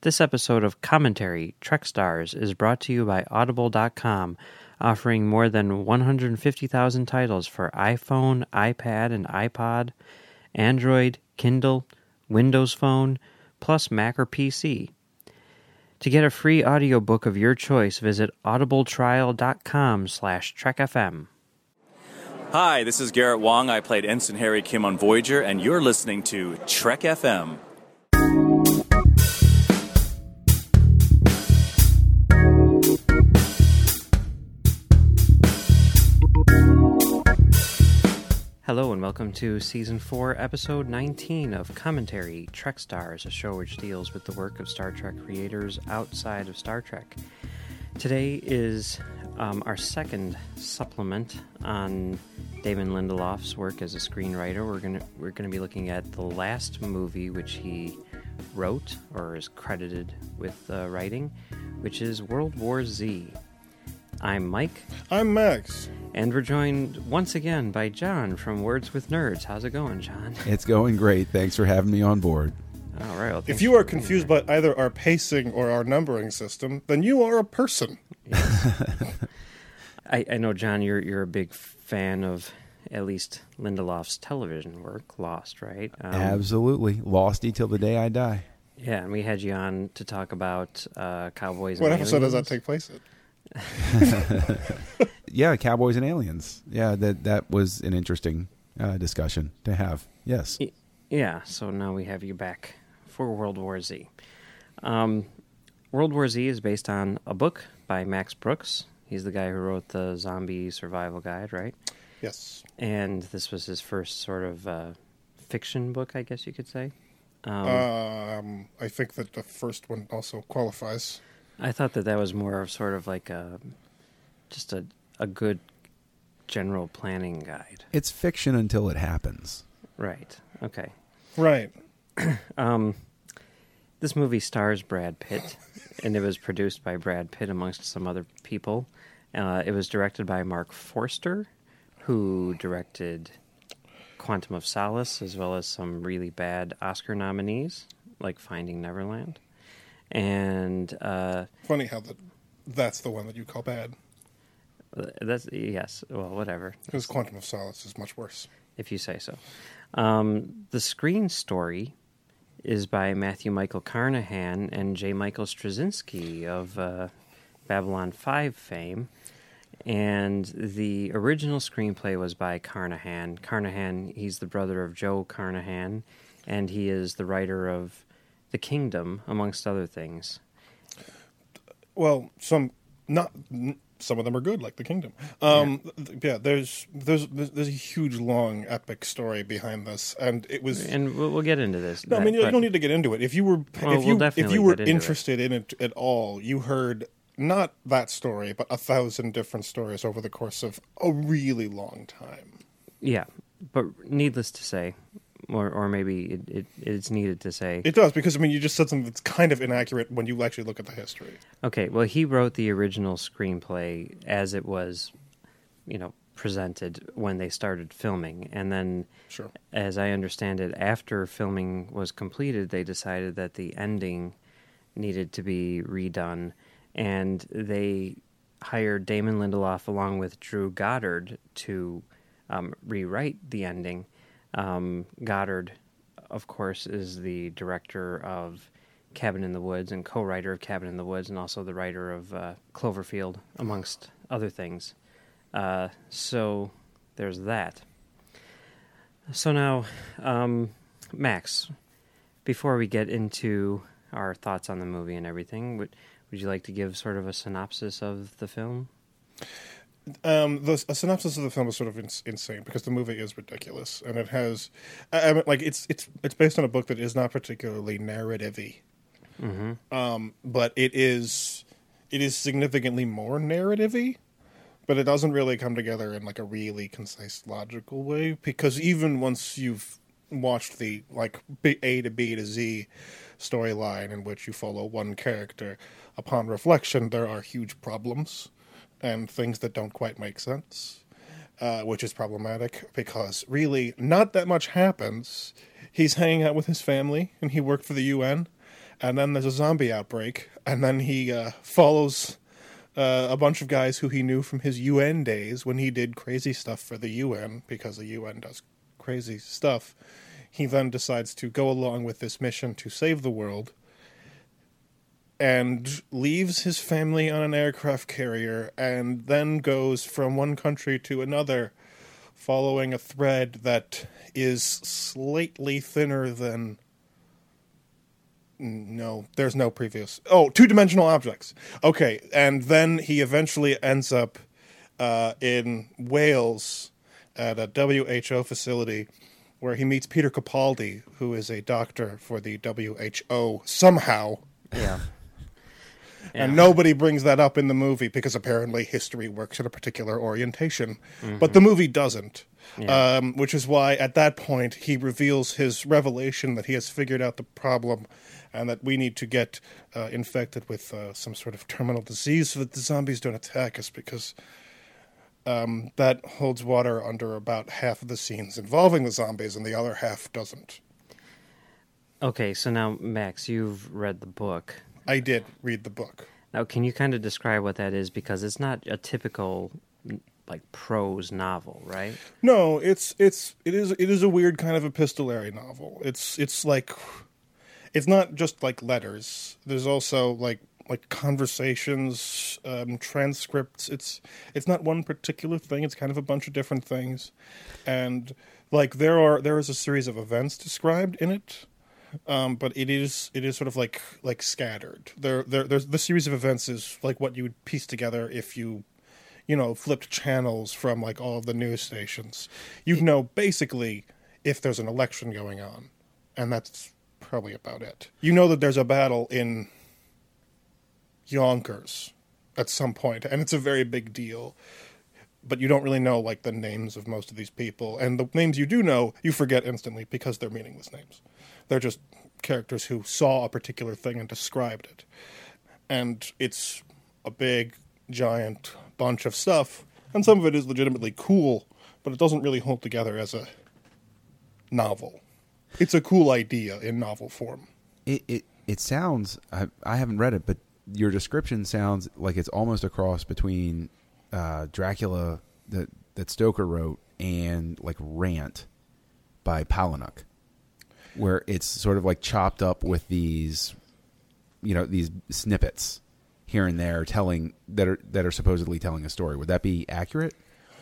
This episode of Commentary, Trek Stars, is brought to you by Audible.com, offering more than 150,000 titles for iPhone, iPad, and iPod, Android, Kindle, Windows Phone, plus Mac or PC. To get a free audiobook of your choice, visit audibletrial.com/trekfm. Hi, this is Garrett Wong. I played Ensign Harry Kim on Voyager, and you're listening to Trek FM. Hello and welcome to Season 4, Episode 19 of Commentary, Trek Stars, a show which deals with the work of Star Trek creators outside of Star Trek. Today is our second supplement on Damon Lindelof's work as a screenwriter. We're gonna be looking at the last movie which he wrote, or is credited with writing, which is World War Z. I'm Mike. I'm Max. And we're joined once again by John from Words with Nerds. How's it going, John? It's going great. Thanks for having me on board. All right. Well, if you are confused by either our pacing or our numbering system, then you are a person. Yes. I know, John, you're a big fan of at least Lindelof's television work, Lost, right? Absolutely. Losty till the day I die. Yeah, and we had you on to talk about Cowboys and What Aliens. episode does that take place in? Yeah, Cowboys and Aliens. Yeah, that was an interesting discussion to have. Yes. Yeah, so now we have you back for World War Z. World War Z is based on a book by Max Brooks. He's the guy who wrote the Zombie Survival Guide, right? Yes. And this was his first sort of fiction book, I guess you could say. I think that the first one also qualifies. I thought that was more of sort of like just a good general planning guide. It's fiction until it happens. Right. Okay. Right. This movie stars Brad Pitt, and it was produced by Brad Pitt amongst some other people. It was directed by Mark Forster, who directed Quantum of Solace, as well as some really bad Oscar nominees, like Finding Neverland. And funny how that's the one that you call bad. That's yes. Well, whatever. Because Quantum of Solace is much worse, if you say so. The screen story is by Matthew Michael Carnahan and J. Michael Straczynski of Babylon 5 fame. And the original screenplay was by Carnahan. Carnahan, he's the brother of Joe Carnahan, and he is the writer of The Kingdom, amongst other things. Well, some of them are good, like The Kingdom. Yeah, there's a huge, long, epic story behind this, and it was. And we'll get into this. No, I mean you don't need to get into it. If you were interested in it at all, you heard not that story, but 1,000 different stories over the course of a really long time. Yeah, but needless to say. Or maybe it's needed to say. It does, because, I mean, you just said something that's kind of inaccurate when you actually look at the history. Okay, well, he wrote the original screenplay as it was, presented when they started filming. And then, sure, as I understand it, after filming was completed, they decided that the ending needed to be redone. And they hired Damon Lindelof along with Drew Goddard to rewrite the ending. Goddard, of course, is the director of Cabin in the Woods and co-writer of Cabin in the Woods, and also the writer of Cloverfield, amongst other things. So there's that. So now, Max, before we get into our thoughts on the movie and everything, would you like to give sort of a synopsis of the film? A synopsis of the film is sort of insane, because the movie is ridiculous, and it has, it's based on a book that is not particularly narrative-y, but it is significantly more narrative-y, but it doesn't really come together in like a really concise, logical way, because even once you've watched the A to B to Z storyline in which you follow one character, upon reflection, there are huge problems and things that don't quite make sense, which is problematic, because really not that much happens. He's hanging out with his family, and he worked for the UN, and then there's a zombie outbreak, and then he follows a bunch of guys who he knew from his UN days when he did crazy stuff for the UN, because the UN does crazy stuff. He then decides to go along with this mission to save the world, and leaves his family on an aircraft carrier, and then goes from one country to another, following a thread that is slightly thinner than... No, there's no previous... Oh, two-dimensional objects. Okay, and then he eventually ends up in Wales at a WHO facility where he meets Peter Capaldi, who is a doctor for the WHO, somehow. Yeah. And nobody brings that up in the movie because apparently history works at a particular orientation. But the movie doesn't. Yeah. Which is why at that point he reveals his revelation that he has figured out the problem and that we need to get infected with some sort of terminal disease so that the zombies don't attack us, because that holds water under about half of the scenes involving the zombies and the other half doesn't. Okay, so now, Max, you've read the book. I did read the book. Now, can you kind of describe what that is? Because it's not a typical, like, prose novel, right? No, it is a weird kind of epistolary novel. It's like, it's not just like letters. There's also like conversations, transcripts. It's not one particular thing. It's kind of a bunch of different things, and like there is a series of events described in it. But it is sort of like scattered. There's the series of events is like what you would piece together if you flipped channels from like all of the news stations. You'd know basically if there's an election going on, and that's probably about it. You know that there's a battle in Yonkers at some point, and it's a very big deal. But you don't really know like the names of most of these people, and the names you do know, you forget instantly because they're meaningless names. They're just characters who saw a particular thing and described it. And it's a big, giant bunch of stuff, and some of it is legitimately cool, but it doesn't really hold together as a novel. It's a cool idea in novel form. It sounds, I haven't read it, but your description sounds like it's almost a cross between Dracula that Stoker wrote and like Rant by Palahniuk, where it's sort of like chopped up with these snippets here and there that are supposedly telling a story. Would that be accurate?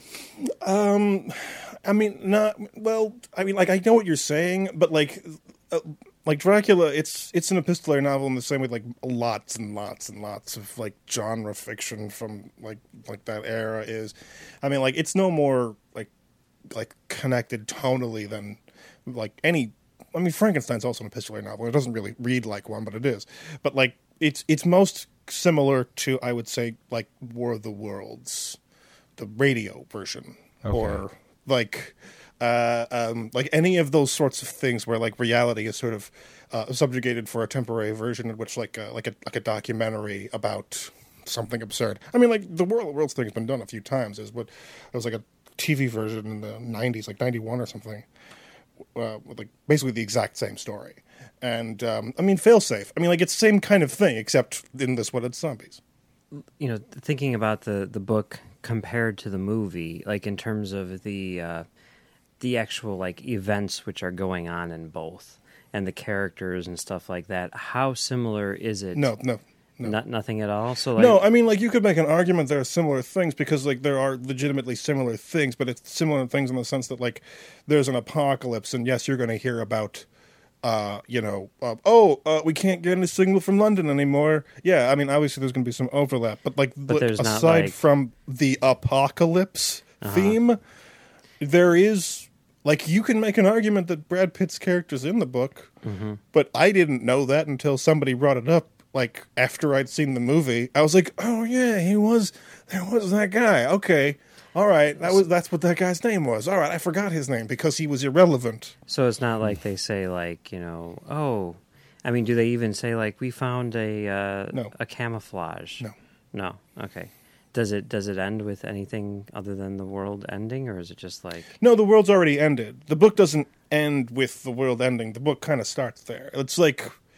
I mean, not well. I mean, like I know what you're saying, but like Dracula, it's an epistolary novel in the same way like lots and lots and lots of like genre fiction from like that era is. I mean, like it's no more like connected tonally than like any. I mean, Frankenstein's also an epistolary novel. It doesn't really read like one, but it is. But like it's most similar to, I would say, like War of the Worlds, the radio version, okay. Or like any of those sorts of things where like reality is sort of subjugated for a temporary version in which like a documentary about something absurd. I mean, like the War of the Worlds thing has been done a few times. It was like a TV version in the 90s, like 91 or something. With like basically the exact same story, and I mean, Failsafe. I mean, like it's the same kind of thing, except in this one it's zombies. You know, thinking about the book compared to the movie, like in terms of the actual like events which are going on in both, and the characters and stuff like that, how similar is it? No. Nothing at all. So like, no, I mean, like you could make an argument there are similar things because like there are legitimately similar things, but it's similar things in the sense that like there's an apocalypse, and yes, you're going to hear about, we can't get any signal from London anymore. Yeah, I mean, obviously there's going to be some overlap, but there's not, aside like... from the apocalypse theme, there is. Like, you can make an argument that Brad Pitt's character's in the book, but I didn't know that until somebody brought it up. Like, after I'd seen the movie, I was like, oh, yeah, there was that guy. Okay, all right, that's what that guy's name was. All right, I forgot his name because he was irrelevant. So it's not like they say, like, I mean, do they even say, like, we found a camouflage? No, okay. Does it end with anything other than the world ending, or is it just like... No, the world's already ended. The book doesn't end with the world ending. The book kind of starts there. It's like...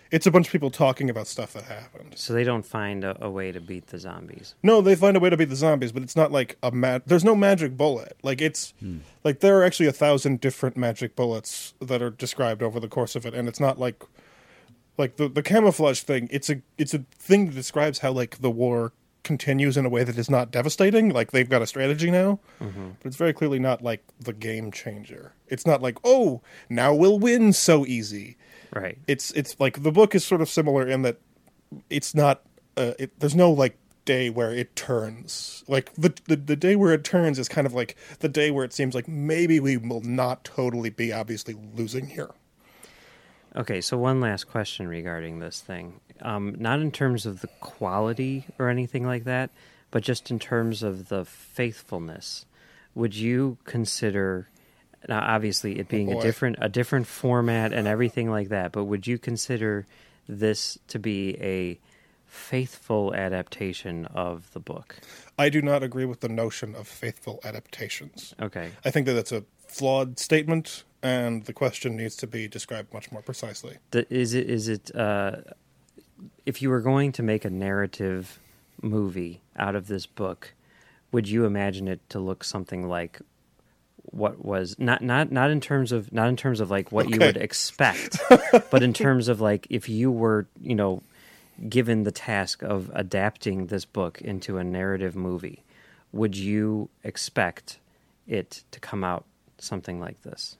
It's a bunch of people talking about stuff that happened. So they don't find a way to beat the zombies. No, they find a way to beat the zombies, but it's not like there's no magic bullet. Like it's like there are actually 1,000 different magic bullets that are described over the course of it, and it's not like the camouflage thing. It's a thing that describes how like the war continues in a way that is not devastating. Like they've got a strategy now, but it's very clearly not like the game changer. It's not like, oh, now we'll win so easy. Right. It's like the book is sort of similar in that it's not there's no like day where it turns. Like the day where it turns is kind of like the day where it seems like maybe we will not totally be obviously losing here. Okay, so one last question regarding this thing. Not in terms of the quality or anything like that, but just in terms of the faithfulness. Would you consider, now obviously it being a different format and everything like that, but would you consider this to be a faithful adaptation of the book? I do not agree with the notion of faithful adaptations. Okay. I think that that's a flawed statement, and the question needs to be described much more precisely. Is it if you were going to make a narrative movie out of this book, would you imagine it to look something like what was not in terms of like what you would expect, but in terms of like if you were, given the task of adapting this book into a narrative movie, would you expect it to come out something like this?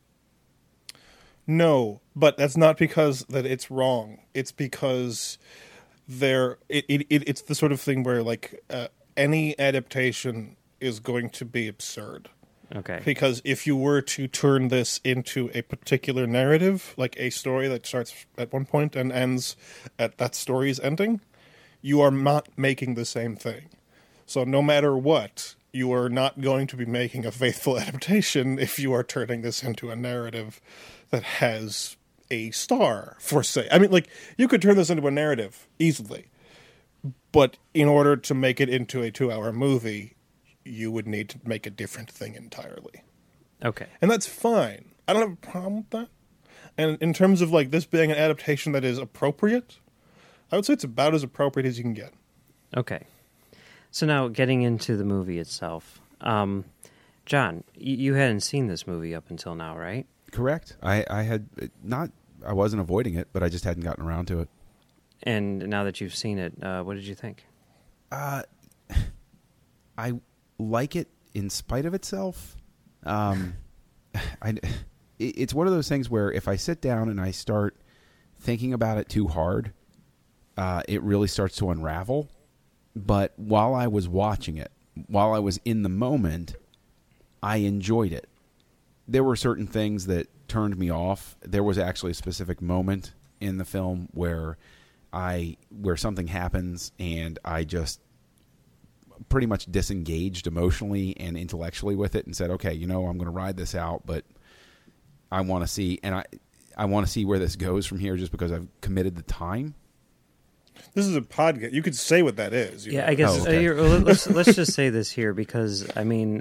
No, but that's not because that it's wrong. It's because it's the sort of thing where like any adaptation is going to be absurd. Okay. Because if you were to turn this into a particular narrative, like a story that starts at one point and ends at that story's ending, you are not making the same thing. So no matter what, you are not going to be making a faithful adaptation if you are turning this into a narrative that has a star, for say. I mean, like, you could turn this into a narrative easily, but in order to make it into a 2-hour movie, you would need to make a different thing entirely. Okay. And that's fine. I don't have a problem with that. And in terms of, like, this being an adaptation that is appropriate, I would say it's about as appropriate as you can get. Okay. So now, getting into the movie itself. John, you hadn't seen this movie up until now, right? Correct. I wasn't avoiding it, but I just hadn't gotten around to it. And now that you've seen it, what did you think? I like it in spite of itself. It's one of those things where if I sit down and I start thinking about it too hard, it really starts to unravel. But while I was watching it, while I was in the moment, I enjoyed it. There were certain things that turned me off. There was actually a specific moment in the film where something happens and I just pretty much disengaged emotionally and intellectually with it and said, okay, I'm going to ride this out, but I want to see, and I want to see where this goes from here just because I've committed the time. This is a podcast. You could say what that is. I guess let's just say this here because, I mean,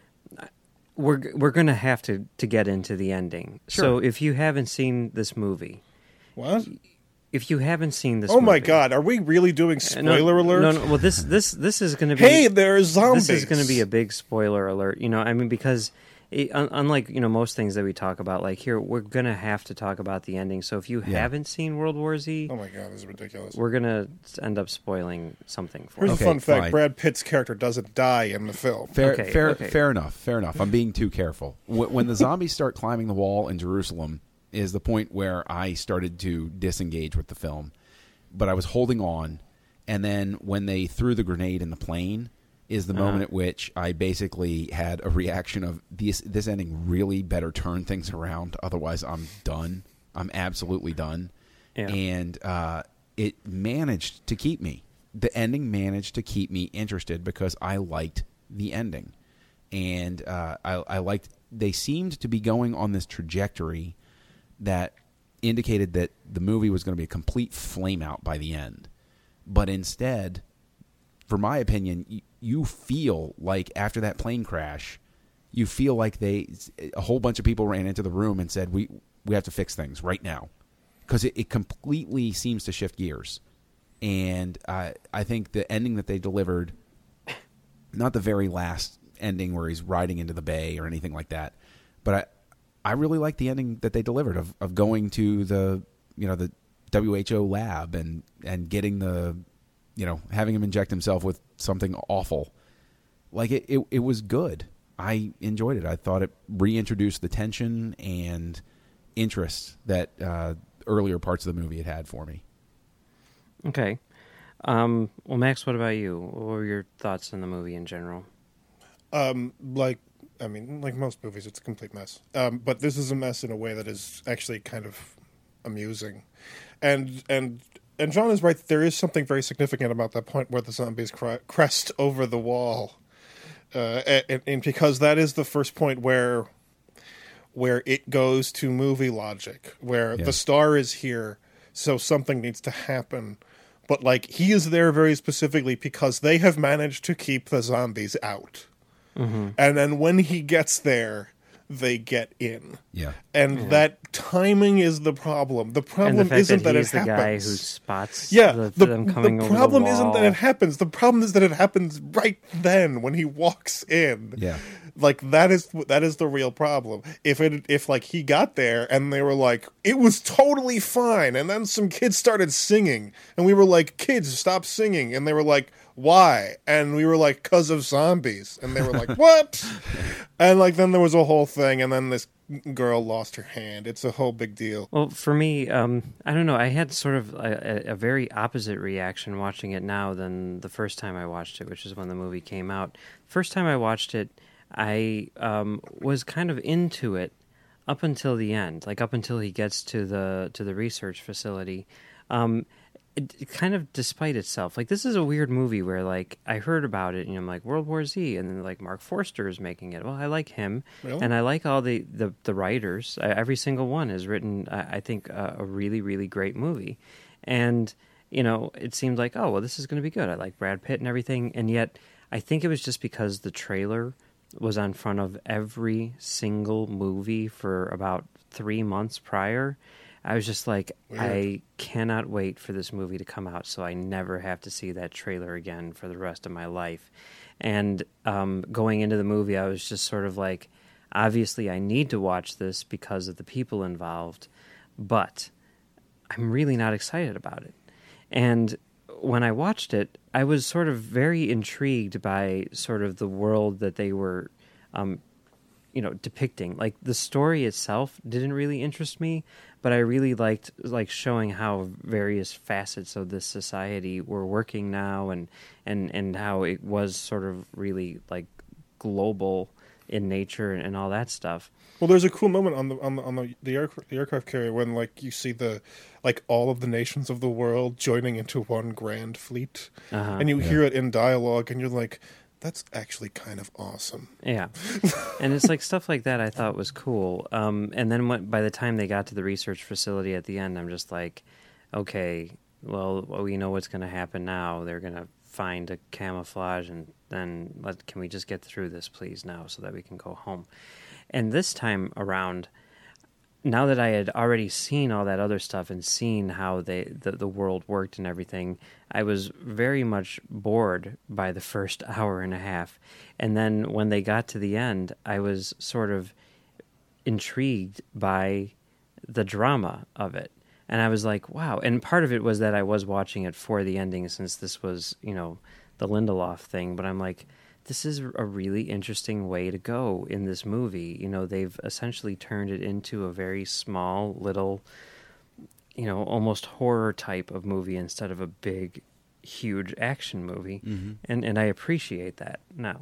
we're going to have to get into the ending. Sure. So if you haven't seen this movie... What? If you haven't seen this movie... Oh my God, are we really doing spoiler alert? No, well, this is going to be... Hey, there's zombies! This is going to be a big spoiler alert, I mean, because... unlike most things that we talk about, like here, we're gonna have to talk about the ending. So if you haven't seen World War Z, oh my God, this is ridiculous. We're gonna end up spoiling something for you. Here's a fun fact: Brad Pitt's character doesn't die in the film. Fair enough. I'm being too careful. When the zombies start climbing the wall in Jerusalem is the point where I started to disengage with the film, but I was holding on, and then when they threw the grenade in the plane. Is the moment at which I basically had a reaction of this ending really better turn things around. Otherwise, I'm done. I'm absolutely done. Yeah. And it managed to keep me. The ending managed to keep me interested because I liked the ending. And I liked... They seemed to be going on this trajectory that indicated that the movie was going to be a complete flame out by the end. But instead, for my opinion... You feel like after that plane crash, you feel like a whole bunch of people ran into the room and said, we have to fix things right now. because it completely seems to shift gears. And I think the ending that they delivered, not the very last ending where he's riding into the bay or anything like that, but I really like the ending that they delivered of going to the WHO lab and getting having him inject himself with something awful. Like it was good. I enjoyed it. I thought it reintroduced the tension and interest that earlier parts of the movie had for me. Okay. Well, Max, what about you? What were your thoughts on the movie in general? Like most movies, it's a complete mess. But this is a mess in a way that is actually kind of amusing. And John is right that there is something very significant about that point where the zombies crest over the wall. And because that is the first point where it goes to movie logic, where the star is here, so something needs to happen. But, like, he is there very specifically because they have managed to keep the zombies out. Mm-hmm. And then when he gets there, they get in. Yeah. And that timing is the problem. The problem isn't that it happens. The guy who spots them coming over the wall. The problem isn't that it happens. The problem is that it happens right then when he walks in. Yeah. Like, that is the real problem. If he got there and they were like, it was totally fine, and then some kids started singing, and we were like, kids, stop singing, and they were like, why? And we were like, 'cause of zombies, and they were like, what? And like then there was a whole thing, and then this girl lost her hand. It's a whole big deal. Well, for me, I don't know. I had sort of a very opposite reaction watching it now than the first time I watched it, which is when the movie came out. First time I watched it, I was kind of into it up until the end, like up until he gets to the research facility. It kind of despite itself. Like, this is a weird movie where, like, I heard about it and I'm like, World War Z, and then like Mark Forster is making it. Well, I like him, really? And I like all the writers. Every single one has written, I think, a really, really great movie. And it seemed like, oh well, this is going to be good. I like Brad Pitt and everything, and yet I think it was just because the trailer was on front of every single movie for about 3 months prior. I was just like, weird. I cannot wait for this movie to come out so I never have to see that trailer again for the rest of my life. And going into the movie, I was just sort of like, obviously I need to watch this because of the people involved, but I'm really not excited about it. And when I watched it, I was sort of very intrigued by sort of the world that they were depicting. Like, the story itself didn't really interest me, but I really liked showing how various facets of this society were working now, and how it was sort of really like global in nature and all that stuff. Well, there's a cool moment on the aircraft carrier when like you see all of the nations of the world joining into one grand fleet, and you hear it in dialogue, and you're like, that's actually kind of awesome. Yeah. And it's like stuff like that I thought was cool. And then by the time they got to the research facility at the end, I'm just like, okay, well, we know what's going to happen now. They're going to find a camouflage, and then can we just get through this, please, now so that we can go home? And this time around, now that I had already seen all that other stuff and seen how the world worked and everything, I was very much bored by the first hour and a half. And then when they got to the end, I was sort of intrigued by the drama of it. And I was like, wow. And part of it was that I was watching it for the ending, since this was, the Lindelof thing. But I'm like, this is a really interesting way to go in this movie. They've essentially turned it into a very small, little, almost horror type of movie instead of a big, huge action movie. Mm-hmm. And I appreciate that now.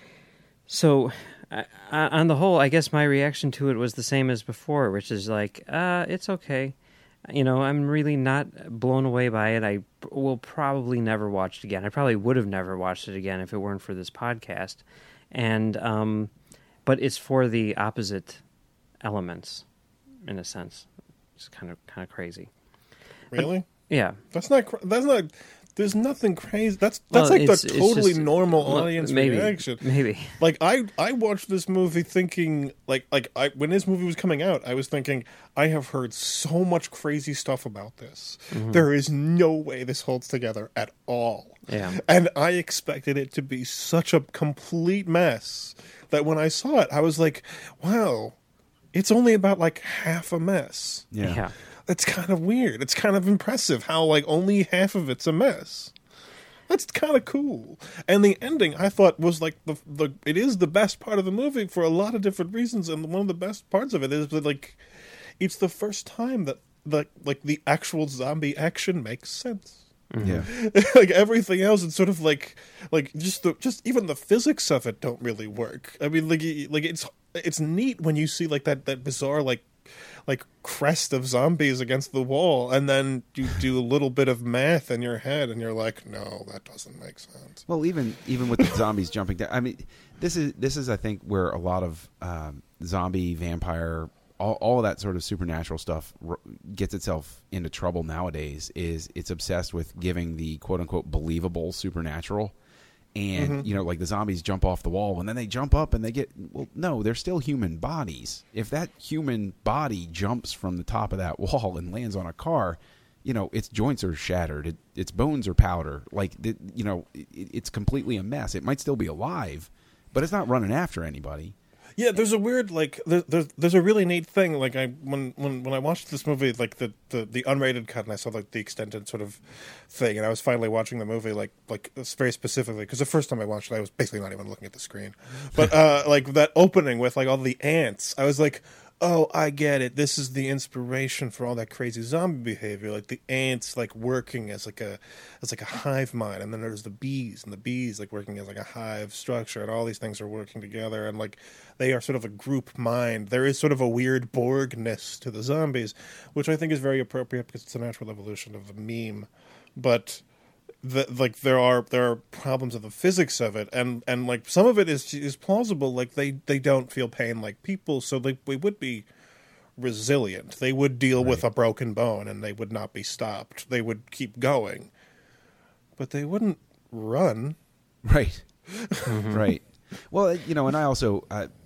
So, on the whole, I guess my reaction to it was the same as before, which is like, it's okay. I'm really not blown away by it. I will probably never watch it again. I probably would have never watched it again if it weren't for this podcast. And but it's for the opposite elements, in a sense. It's kind of crazy. Really? But, yeah. That's not There's nothing crazy. That's Well, like it's the totally just- normal well, audience maybe, reaction. Maybe. Like I watched this movie thinking when this movie was coming out, I was thinking I have heard so much crazy stuff about this. Mm-hmm. There is no way this holds together at all. Yeah. And I expected it to be such a complete mess that when I saw it, I was like, wow, it's only about like half a mess. Yeah. That's kind of weird. It's kind of impressive how like only half of it's a mess. That's kind of cool. And the ending I thought was like the it is the best part of the movie for a lot of different reasons, and one of the best parts of it is that like it's the first time that the actual zombie action makes sense. Yeah. Like everything else, it's sort of like just even the physics of it don't really work. I mean, like it's neat when you see like that bizarre like crest of zombies against the wall, and then you do a little bit of math in your head, and you're like, no, that doesn't make sense. Well, even with the zombies jumping down, I mean, this is I think where a lot of zombie, vampire, all of that sort of supernatural stuff gets itself into trouble nowadays. Is it's obsessed with giving the quote unquote believable supernatural. And, like the zombies jump off the wall and then they jump up and they get, well, no, they're still human bodies. If that human body jumps from the top of that wall and lands on a car, its joints are shattered. Its bones are powder. Like, it's completely a mess. It might still be alive, but it's not running after anybody. Yeah, there's a weird like there's a really neat thing like when I watched this movie like the unrated cut, and I saw like the extended sort of thing, and I was finally watching the movie like very specifically because the first time I watched it I was basically not even looking at the screen, but like that opening with like all the ants, I was like, oh, I get it. This is the inspiration for all that crazy zombie behavior, like the ants like working as like a hive mind, and then there's the bees, and the bees like working as like a hive structure, and all these things are working together, and like they are sort of a group mind. There is sort of a weird Borg-ness to the zombies, which I think is very appropriate because it's a natural evolution of the meme, but there are problems of the physics of it, and like some of it is plausible. Like they don't feel pain like people, so they would be resilient. They would deal with a broken bone, and they would not be stopped. They would keep going, but they wouldn't run. Right. Right. Well, and I also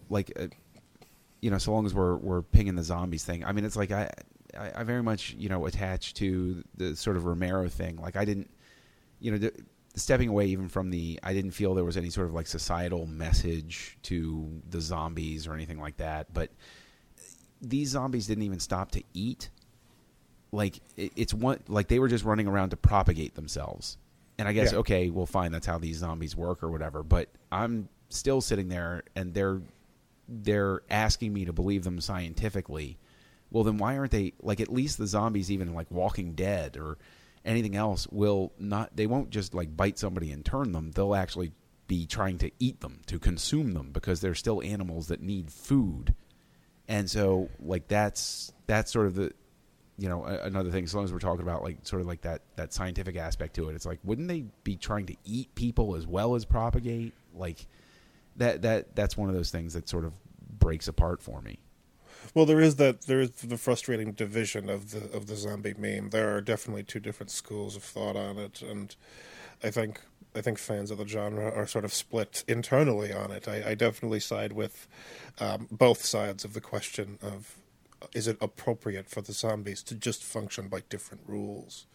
so long as we're pinging the zombies thing. I mean, it's like I very much attached to the sort of Romero thing. Like I didn't. Stepping away even from I didn't feel there was any sort of like societal message to the zombies or anything like that. But these zombies didn't even stop to eat. Like it's one, like they were just running around to propagate themselves. And I guess, okay, well, fine, that's how these zombies work or whatever. But I'm still sitting there and they're asking me to believe them scientifically. Well, then why aren't they, like, at least the zombies, even like Walking Dead or anything else, they won't just like bite somebody and turn them. They'll actually be trying to eat them, to consume them, because they're still animals that need food. And so like that's sort of the, another thing, as long as we're talking about like sort of like that scientific aspect to it, it's like, wouldn't they be trying to eat people as well as propagate? Like that's one of those things that sort of breaks apart for me. Well, there is the frustrating division of the zombie meme. There are definitely two different schools of thought on it, and I think fans of the genre are sort of split internally on it. I definitely side with both sides of the question of, is it appropriate for the zombies to just function by different rules?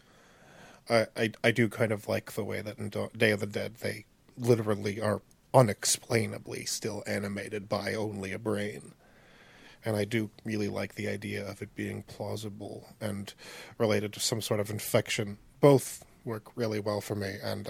I do kind of like the way that in Day of the Dead they literally are unexplainably still animated by only a brain. And I do really like the idea of it being plausible and related to some sort of infection. Both work really well for me, and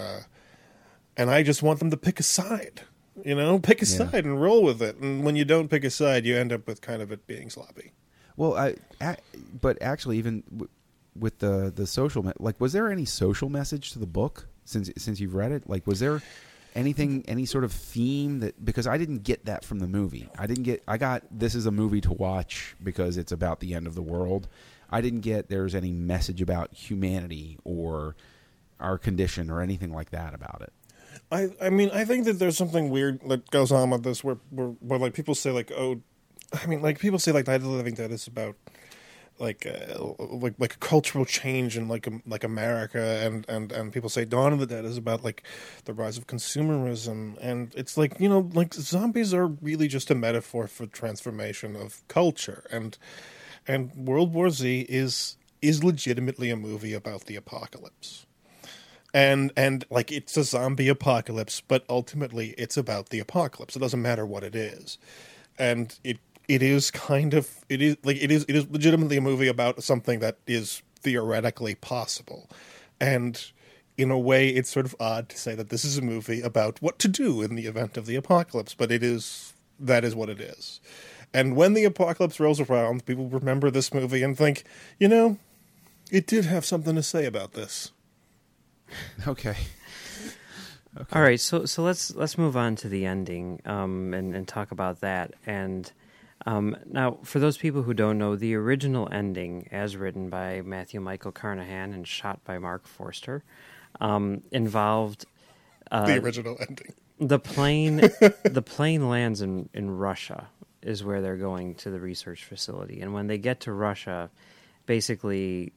I just want them to pick a side. Pick a side and roll with it. And when you don't pick a side, you end up with kind of it being sloppy. Well, but actually, even with the social, like, was there any social message to the book since you've read it? Like, was there any sort of theme that, because I didn't get that from the movie. I got this is a movie to watch because it's about the end of the world. I didn't get there's any message about humanity or our condition or anything like that about it. I mean, I think that there's something weird that goes on with this where like people say like, oh, I mean, like people say like Night of the Living Dead is about like a cultural change in like America, and people say Dawn of the Dead is about like the rise of consumerism, and it's like, you know, like zombies are really just a metaphor for transformation of culture, and World War Z is legitimately a movie about the apocalypse. And like it's a zombie apocalypse, but ultimately it's about the apocalypse. It doesn't matter what it is. And it is legitimately a movie about something that is theoretically possible. And in a way, it's sort of odd to say that this is a movie about what to do in the event of the apocalypse, but that is what it is. And when the apocalypse rolls around, people remember this movie and think, you know, it did have something to say about this. Okay. All right, so let's move on to the ending and talk about that. And now, for those people who don't know, the original ending, as written by Matthew Michael Carnahan and shot by Mark Forster, involved the original ending. The plane lands in Russia, is where they're going to the research facility, and when they get to Russia, basically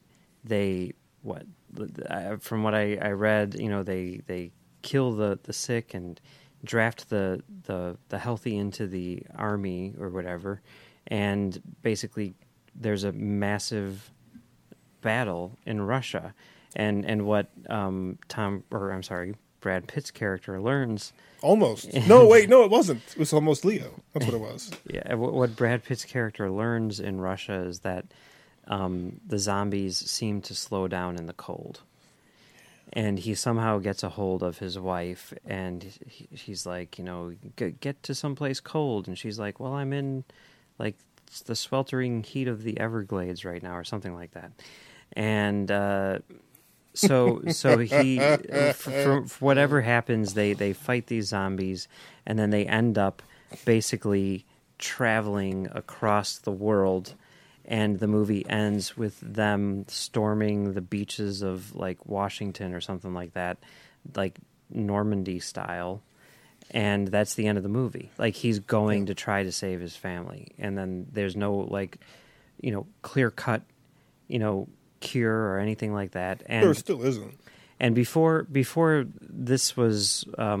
from what I read, you know, they kill the sick and draft the healthy into the army or whatever, and basically there's a massive battle in Russia, and what Brad Pitt's character learns. Almost. No, wait, no, it wasn't. It was almost Leo. That's what it was. Yeah, what Brad Pitt's character learns in Russia is that the zombies seem to slow down in the cold. And he somehow gets a hold of his wife, and he's like, you know, get to someplace cold. And she's like, well, I'm in, like, the sweltering heat of the Everglades right now, or something like that. And so he, for whatever happens, they fight these zombies, and then they end up basically traveling across the world. And the movie ends with them storming the beaches of, like, Washington or something like that, like Normandy style. And that's the end of the movie. Like, he's going to try to save his family. And then there's no, like, you know, clear-cut, you know, cure or anything like that. And there still isn't. And before this was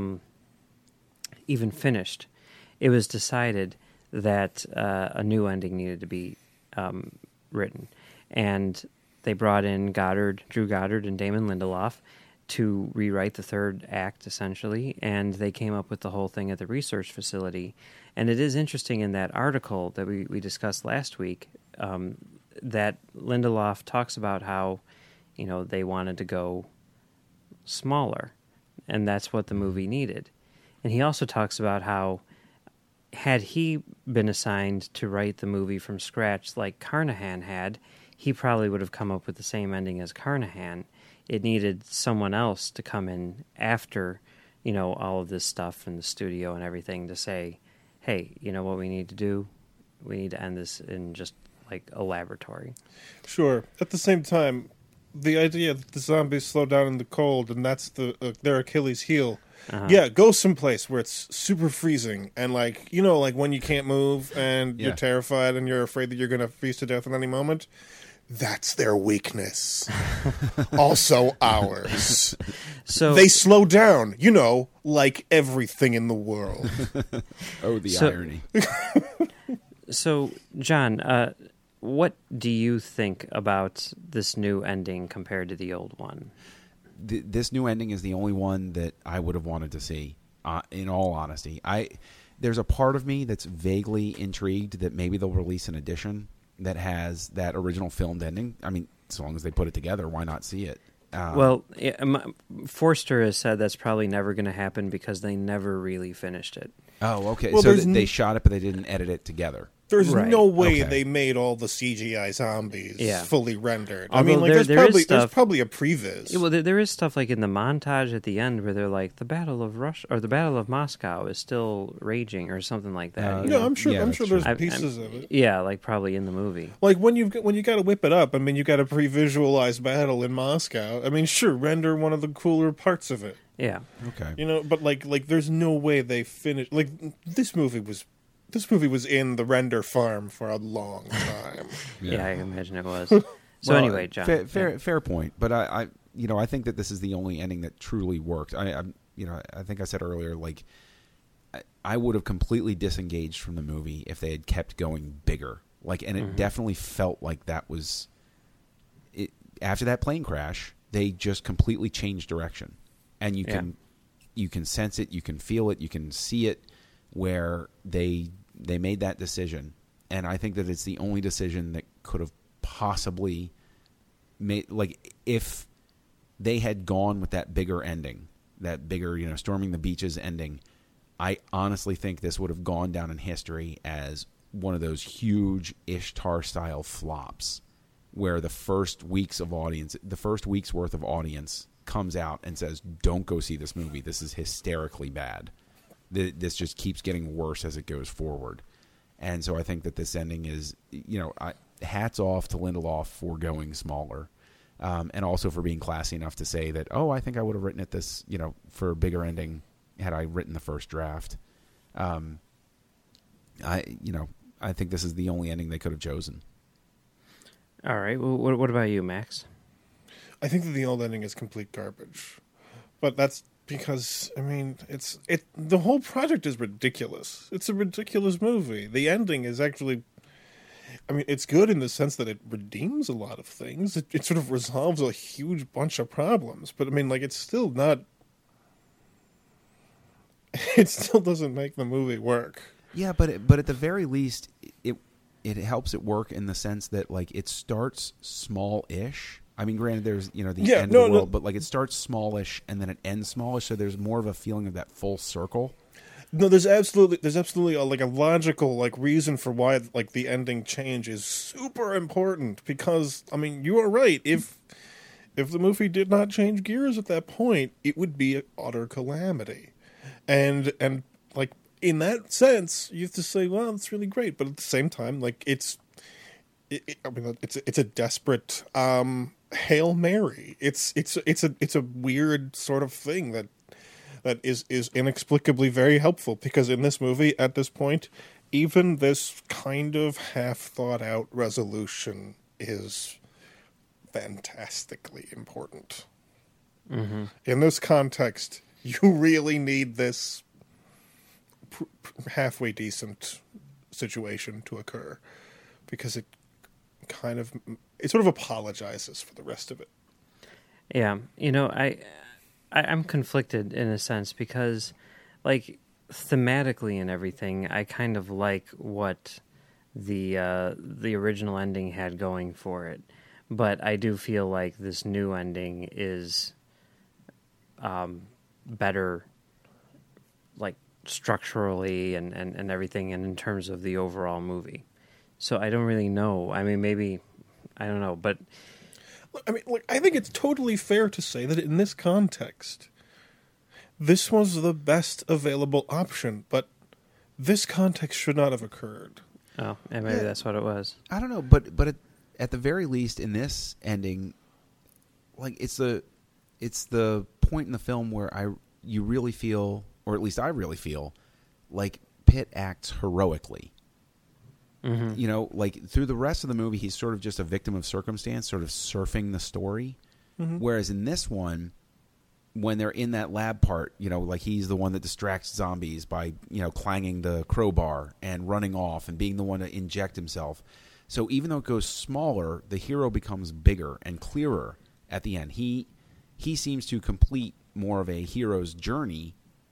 even finished, it was decided that a new ending needed to be written, and they brought in Drew Goddard and Damon Lindelof to rewrite the third act, essentially, and they came up with the whole thing at the research facility. And it is interesting in that article that we discussed last week that Lindelof talks about how, you know, they wanted to go smaller, and that's what the movie needed. And he also talks about how, had he been assigned to write the movie from scratch like Carnahan had, he probably would have come up with the same ending as Carnahan. It needed someone else to come in after, you know, all of this stuff in the studio and everything to say, hey, you know what we need to do? We need to end this in just like a laboratory. Sure. At the same time, the idea that the zombies slow down in the cold and that's their Achilles heel. Uh-huh. Yeah, go someplace where it's super freezing and, like, you know, like when you can't move and you're terrified and you're afraid that you're going to freeze to death at any moment. That's their weakness. Also ours. So they slow down, you know, like everything in the world. Oh, the irony. So, John, what do you think about this new ending compared to the old one? This new ending is the only one that I would have wanted to see, in all honesty. There's a part of me that's vaguely intrigued that maybe they'll release an edition that has that original filmed ending. I mean, as long as they put it together, why not see it? Forster has said that's probably never going to happen because they never really finished it. Oh, okay. Well, so they shot it, but they didn't edit it together. There's no way they made all the CGI zombies fully rendered. Although I mean, like there's probably a previs. Yeah, well, there is stuff like in the montage at the end where they're like, the Battle of Russia or the Battle of Moscow is still raging or something like that. I'm sure there's pieces of it. Yeah, like probably in the movie. Like when you got to whip it up. I mean, you got a pre-visualized battle in Moscow. I mean, sure, render one of the cooler parts of it. Yeah. Okay. You know, but like there's no way they finished. Like this movie was this movie was in the render farm for a long time. Yeah, I imagine it was. So Well, anyway, John. fair point. But I think that this is the only ending that truly worked. I think I said earlier, like, I would have completely disengaged from the movie if they had kept going bigger. Like, and it definitely felt like that was it. After that plane crash, they just completely changed direction, and you can sense it, you can feel it, you can see it, where they made that decision. And I think that it's the only decision that could have possibly made, like, if they had gone with that bigger ending, that bigger, storming the beaches ending, I honestly think this would have gone down in history as one of those huge Ishtar-style flops where the first week's worth of audience comes out and says, don't go see this movie. This is hysterically bad. This just keeps getting worse as it goes forward. And so I think that this ending is, hats off to Lindelof for going smaller. And also for being classy enough to say that, I think I would have written it this, for a bigger ending had I written the first draft. I think this is the only ending they could have chosen. All right. Well, what about you, Max? I think that the old ending is complete garbage. But that's because, the whole project is ridiculous. It's a ridiculous movie. The ending is actually, it's good in the sense that it redeems a lot of things. It sort of resolves a huge bunch of problems. But, it's still not, it still doesn't make the movie work. Yeah, but at the very least, it helps it work in the sense that, like, it starts small-ish. Granted, there's the end of the world, but, like, it starts smallish and then it ends smallish, so there's more of a feeling of that full circle. No, there's absolutely a logical reason for why the ending change is super important, because you are right. If the movie did not change gears at that point, it would be an utter calamity, and in that sense, you have to say, well, it's really great, but at the same time, it's a desperate Hail Mary. It's a weird sort of thing that is inexplicably very helpful, because in this movie, at this point, even this kind of half thought out resolution is fantastically important. Mm-hmm. In this context, you really need this halfway decent situation to occur, because it sort of apologizes for the rest of it. Yeah, I'm conflicted in a sense, because, thematically and everything, I kind of like what the original ending had going for it, but I do feel like this new ending is better, structurally and everything, and in terms of the overall movie. So I don't really know. Maybe, I don't know, but I think it's totally fair to say that in this context, this was the best available option, but this context should not have occurred. Oh, and maybe that's what it was. I don't know, but at the very least, in this ending, it's the point in the film where you really feel, or at least I really feel, like Pitt acts heroically. Mm-hmm. Through the rest of the movie, he's sort of just a victim of circumstance, sort of surfing the story. Mm-hmm. Whereas in this one, when they're in that lab part, he's the one that distracts zombies by, clanging the crowbar and running off and being the one to inject himself. So even though it goes smaller, the hero becomes bigger and clearer at the end. He seems to complete more of a hero's journey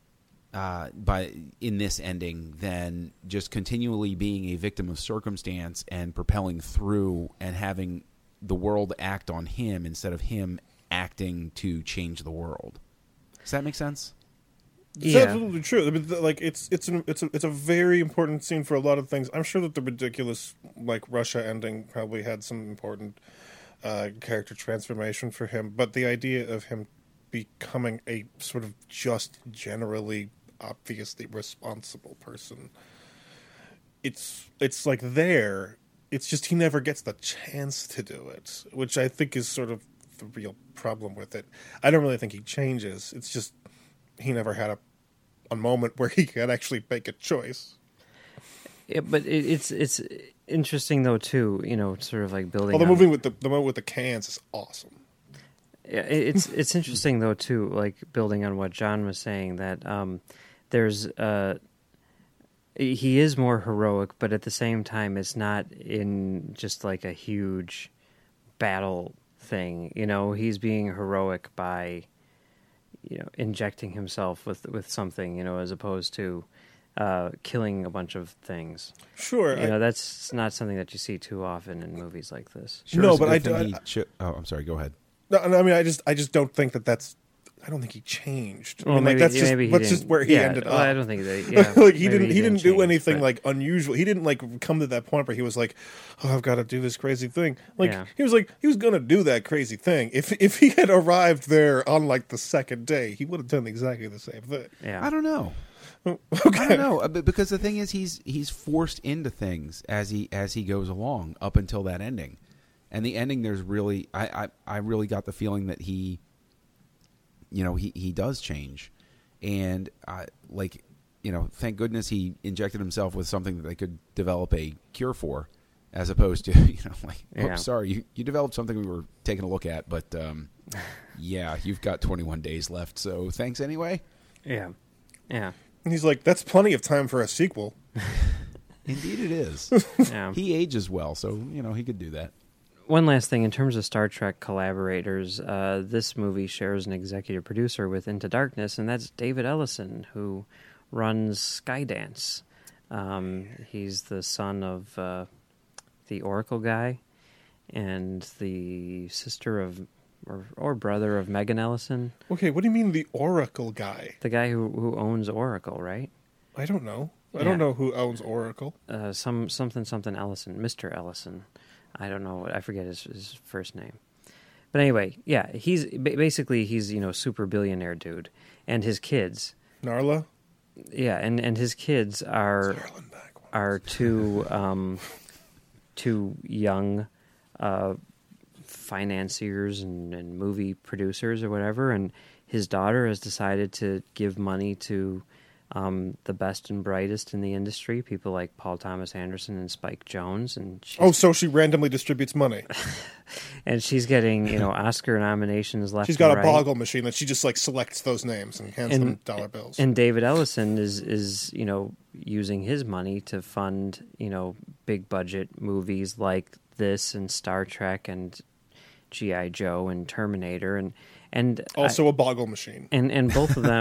in this ending than just continually being a victim of circumstance and propelling through and having the world act on him instead of him acting to change the world. Does that make sense? It's absolutely true. It's a very important scene for a lot of things. I'm sure that the ridiculous Russia ending probably had some important character transformation for him, but the idea of him becoming a sort of just generally obviously responsible person, it's there. It's just he never gets the chance to do it, which I think is sort of the real problem with it. I don't really think he changes. It's just he never had a moment where he could actually make a choice. Yeah, but it's interesting though too. Sort of like building. Well, the on- movie with the moment with the cans is awesome. Yeah, it's interesting though too. Like building on what John was saying, that there's he is more heroic, but at the same time, it's not in just like a huge battle thing. He's being heroic by injecting himself with something, as opposed to killing a bunch of things. Sure, That's not something that you see too often in movies like this. Sure, No, it's a but good I thing do- I'm sorry. Go ahead. No, I mean, I just don't think that's. I don't think he changed. Well, I mean, maybe, that's just maybe he that's didn't. just where he Yeah, ended well, up. I don't think that. Yeah, Like he maybe didn't do change, anything but- like unusual. He didn't like come to that point where he was like, "Oh, I've got to do this crazy thing." Like Yeah. he was gonna do that crazy thing. If he had arrived there on like the second day, he would have done exactly the same thing. Yeah, I don't know. Okay. I don't know because the thing is, he's forced into things as he goes along up until that ending, and the ending there's really I really got the feeling that he does change, and thank goodness he injected himself with something that they could develop a cure for, as opposed to Yeah. sorry, you developed something we were taking a look at, but yeah, you've got 21 days left, so thanks anyway. yeah. And he's like, "That's plenty of time for a sequel." Indeed, it is. Yeah. He ages well, so he could do that. One last thing, in terms of Star Trek collaborators, this movie shares an executive producer with Into Darkness, and that's David Ellison, who runs Skydance. He's the son of the Oracle guy and the sister of or brother of Megan Ellison, Okay, what do you mean the Oracle guy? the guy who owns Oracle, right? I don't know. I Yeah. don't know who owns Oracle. Something Ellison, Mr. Ellison. I don't know. I forget his first name. But anyway, yeah, he's basically he's super billionaire dude, and his kids, Narla? yeah, and his kids are Harlan back one. are two young financiers and movie producers or whatever, and his daughter has decided to give money to the best and brightest in the industry, people like Paul Thomas Anderson and Spike Jonze, and So she randomly distributes money. she's getting Oscar nominations left. She's got and a right. boggle machine that she just like selects those names and hands them dollar bills. And David Ellison is using his money to fund big budget movies like this and Star Trek and G.I. Joe and Terminator and Also a boggle machine. and both of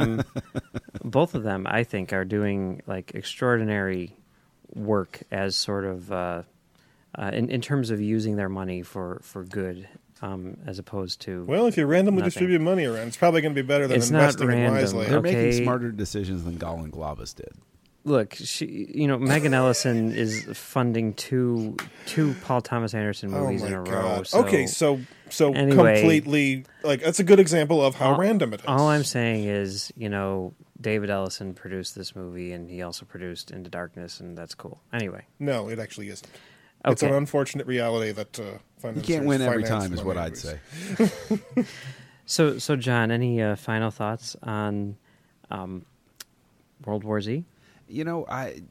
them I think are doing like extraordinary work as sort of in terms of using their money for good, as opposed to Well, if you randomly Nothing. distribute money around, it's probably going to be better than It's not investing it random. wisely. They're Okay. making smarter decisions than Golan Globus did. look. Megan Ellison is funding two Paul Thomas Anderson Oh movies my in a row. god. So Okay, so Anyway. completely like that's a good example of how random it is. all I'm saying is, David Ellison produced this movie, and he also produced Into Darkness, and that's cool. Anyway, No, it actually isn't. It's okay. an unfortunate reality that You financiers can't win every finance time, is money what I'd movies. say. So John, any final thoughts on World War Z? I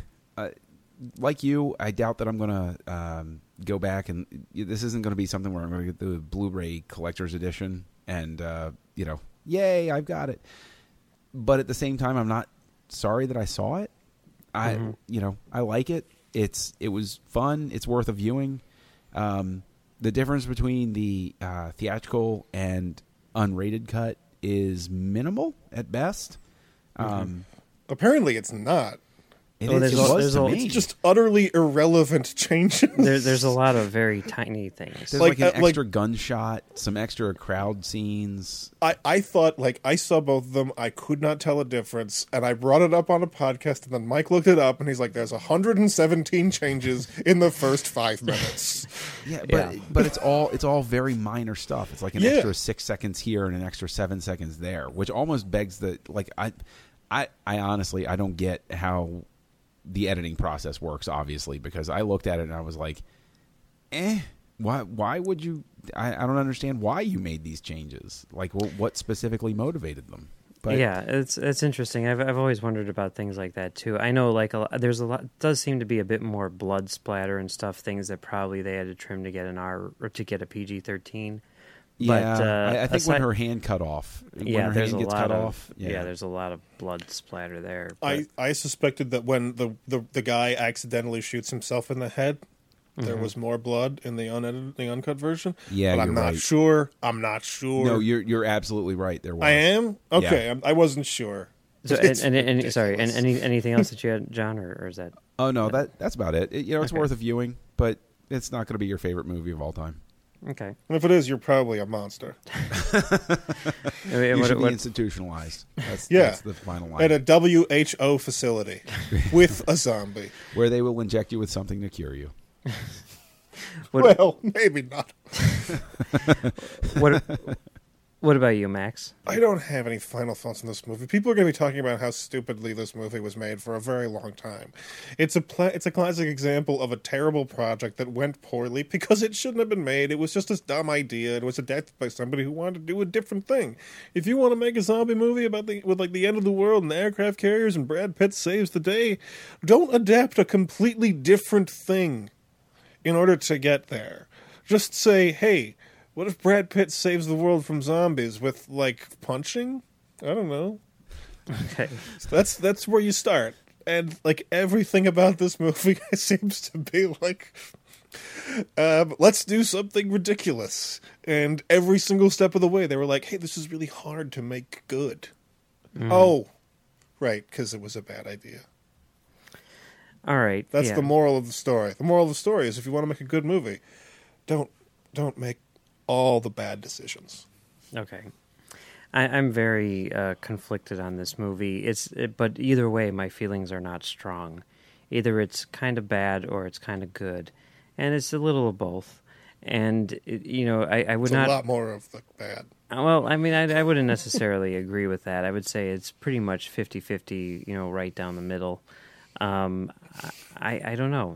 like you. I doubt that I'm going to go back, and this isn't going to be something where I'm going to get the Blu-ray collector's edition, and yay, I've got it. But at the same time, I'm not sorry that I saw it. I like it. It was fun. It's worth a viewing. The difference between the theatrical and unrated cut is minimal at best. Apparently, it's not. It Oh, is- there's it a- was there's to a- me. It's just utterly irrelevant changes. There's a lot of very tiny things. There's like, like an like- extra gunshot, some extra crowd scenes. I thought, like, I saw both of them. I could not tell a difference. And I brought it up on a podcast, and then Mike looked it up, and he's like, there's 117 changes in the first 5 minutes. Yeah, Yeah. but it's all very minor stuff. It's like an Yeah. extra 6 seconds here and an extra 7 seconds there, which almost begs the I honestly I don't get how the editing process works, obviously, because I looked at it and I was like, why would you? I don't understand why you made these changes. Like, what specifically motivated them? But yeah, it's interesting. I've always wondered about things like that too. I know like there's a lot does seem to be a bit more blood splatter and stuff. Things that probably they had to trim to get an R or to get a PG-13. yeah, But, I think when her hand cut off, when her there's hand a gets lot cut of off, there's a lot of blood splatter there. But, I suspected that when the guy accidentally shoots himself in the head, there was more blood in the unedited, the uncut version. Yeah, but I'm you're not right. sure. I'm not sure. No, you're absolutely right. There was. I am okay. Yeah. I wasn't sure. so, It's and ridiculous. sorry, and anything else that you had, John, or is that Oh no, that's about it. It's Okay. worth a viewing, but it's not going to be your favorite movie of all time. okay? And if it is, you're probably a monster I mean, You what- should be what- institutionalized. That's Yeah. that's the final line. at a WHO facility with a zombie. Where they will inject you with something to cure you. what, Well, maybe not. what, what about you, Max? I don't have any final thoughts on this movie. People are going to be talking about how stupidly this movie was made for a very long time. It's a classic example of a terrible project that went poorly because it shouldn't have been made. It was just a dumb idea. It was adapted by somebody who wanted to do a different thing. If you want to make a zombie movie with the end of the world and the aircraft carriers and Brad Pitt saves the day, don't adapt a completely different thing in order to get there. Just say, hey, what if Brad Pitt saves the world from zombies with, like, punching? I don't know. Okay. That's where you start. And, like, everything about this movie seems to be like, let's do something ridiculous. And every single step of the way, they were like, hey, this is really hard to make good. Oh, right, because it was a bad idea. All right. That's yeah. the moral of the story. The moral of the story is if you want to make a good movie, don't make all the bad decisions. Okay. I'm very conflicted on this movie. But either way, my feelings are not strong. Either it's kind of bad or it's kind of good, and it's a little of both. And I would It's not. a lot more of the bad. Well, I mean, I wouldn't necessarily agree with that. I would say it's pretty much 50-50, right down the middle. I don't know.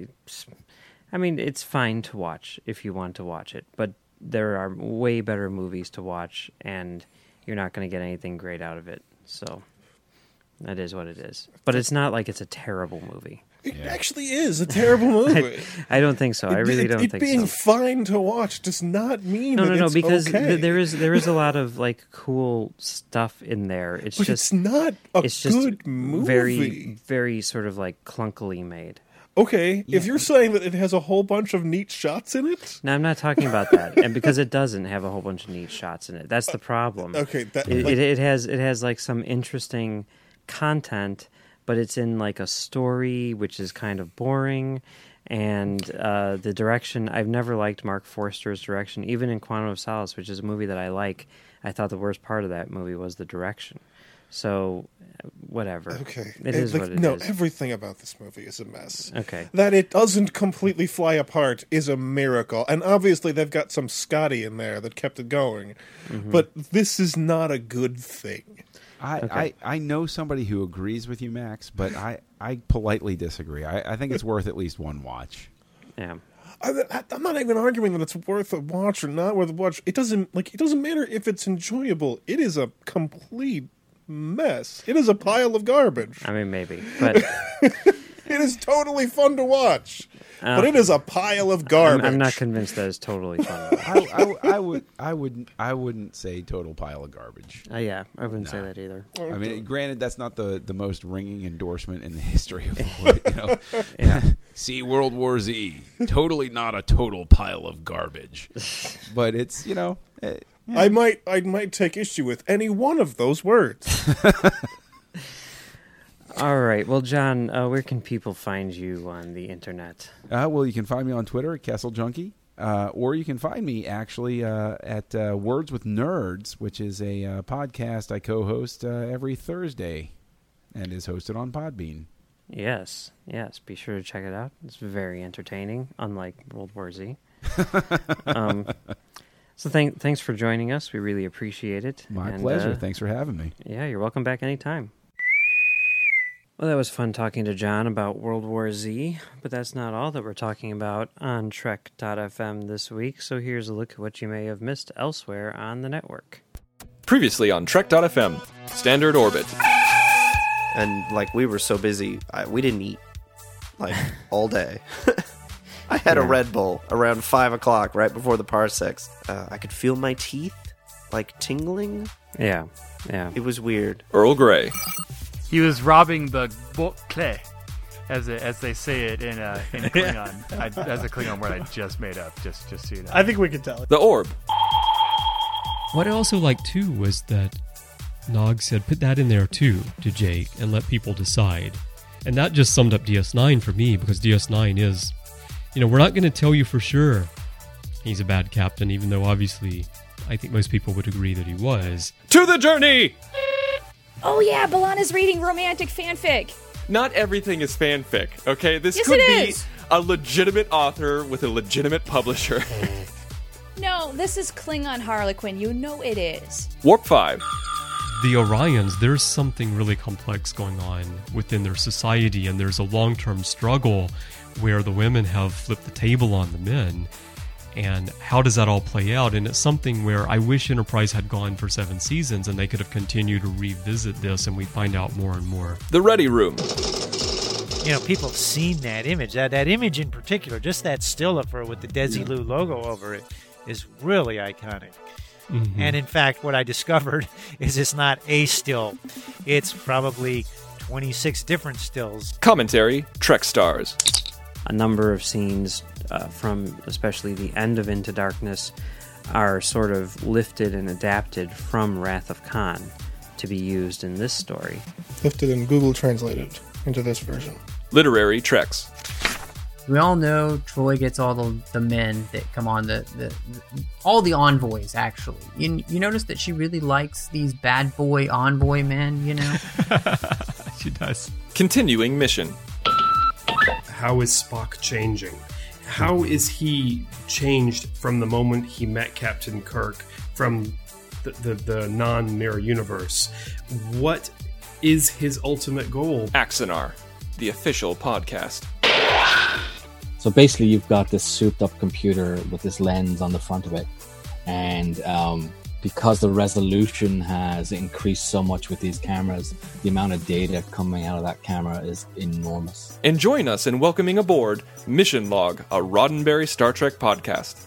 I mean, it's fine to watch if you want to watch it, but there are way better movies to watch, and you're not going to get anything great out of it. So that is what it is. But it's not like it's a terrible movie. It actually is a terrible movie. I don't think so. I really don't think being so. fine to watch does not mean that No, it's because okay. there is a lot of like cool stuff in there. It's but just it's not a it's just good movie. very very sort of like clunkily made. Okay, if you're saying that it has a whole bunch of neat shots in it, Now I'm not talking about that, and because it doesn't have a whole bunch of neat shots in it, that's the problem. okay, It has like some interesting content, but it's in like a story which is kind of boring, and the direction. I've never liked Mark Forster's direction, even in Quantum of Solace, which is a movie that I like. I thought the worst part of that movie was the direction. So, whatever. okay, It is what it is. No, everything about this movie is a mess. Okay. That it doesn't completely fly apart is a miracle, and obviously they've got some Scotty in there that kept it going. Mm-hmm. But this is not a good thing. I know somebody who agrees with you, Max, but I politely disagree. I think it's worth at least one watch. Yeah. I'm not even arguing that it's worth a watch or not worth a watch. It doesn't matter if it's enjoyable. It is a complete mess. It is a pile of garbage. I mean, maybe, but It is totally fun to watch, but it is a pile of garbage. I'm not convinced that it's totally fun. I wouldn't say total pile of garbage. Yeah, I wouldn't say that either. I mean, granted, that's not the most ringing endorsement in the history of Hollywood. See World War Z, totally not a total pile of garbage, but it's I might take issue with any one of those words. All right. Well, John, where can people find you on the internet? Well, you can find me on Twitter at Castle Junkie, or you can find me actually at Words with Nerds, which is a podcast I co-host every Thursday, and is hosted on Podbean. Yes. Be sure to check it out. It's very entertaining, unlike World War Z. So thanks for joining us. We really appreciate it. My pleasure. Thanks for having me. Yeah, you're welcome back anytime. Well, that was fun talking to John about World War Z, but that's not all that we're talking about on Trek.fm this week, so here's a look at what you may have missed elsewhere on the network. Previously on Trek.fm. Standard Orbit. And, like, we were so busy, we didn't eat, like, all day. I had a Red Bull around 5 o'clock, right before the parsecs. I could feel my teeth, like, tingling. Yeah. It was weird. Earl Grey. He was robbing the boucle, as they say it in Klingon. That's a Klingon word I just made up, just so you know. I think we can tell. The Orb. What I also liked, too, was that Nog said, put that in there, too, to Jake, and let people decide. And that just summed up DS9 for me, because DS9 is, we're not going to tell you for sure he's a bad captain, even though, obviously, I think most people would agree that he was. To the Journey! Oh yeah, B'Elanna's reading romantic fanfic. Not everything is fanfic, okay? This Yes, could it be is. a legitimate author with a legitimate publisher. No, this is Klingon Harlequin. You know it is. Warp 5. The Orions, there's something really complex going on within their society, and there's a long-term struggle where the women have flipped the table on the men. And how does that all play out? And it's something where I wish Enterprise had gone for 7 seasons and they could have continued to revisit this and we find out more and more. The Ready Room. People have seen that image. That image in particular, just that still of her with the Desilu logo over it, is really iconic. Mm-hmm. And in fact, what I discovered is it's not a still. It's probably 26 different stills. Commentary, Trek Stars. A number of scenes from especially the end of Into Darkness are sort of lifted and adapted from Wrath of Khan to be used in this story. Lifted and Google translated into this version. Literary Treks. We all know Troy gets all the men that come on, all the envoys, actually. You notice that she really likes these bad boy envoy men, She does. Continuing Mission. How is Spock changing? How is he changed from the moment he met Captain Kirk from the non-mirror universe? What is his ultimate goal? Axanar, the official podcast. So basically you've got this souped up computer with this lens on the front of it. And because the resolution has increased so much with these cameras, the amount of data coming out of that camera is enormous. And join us in welcoming aboard Mission Log, a Roddenberry Star Trek podcast.